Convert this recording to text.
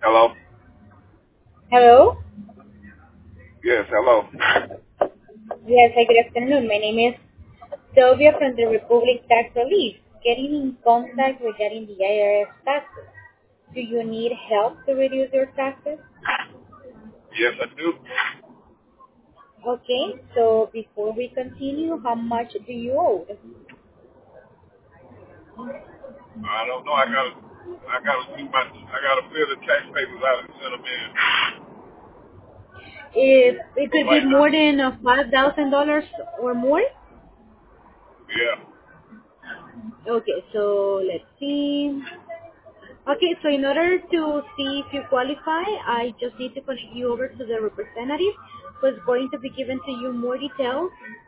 Hello? Hello. Yes, hello. Yes, hi, good afternoon. My name is Sylvia from the Republic Tax Relief. Getting in contact regarding the IRS taxes. Do you need help to reduce your taxes? Yes, I do. Okay, so before we continue, how much do you owe? I don't know. I gotta fill the tax papers out and send them in. If it But could be like now, more than $5,000 or more. yeah. Okay, so let's see. Okay, so in order to see if you qualify, I just need to connect you over to the representative who is going to be given to you more details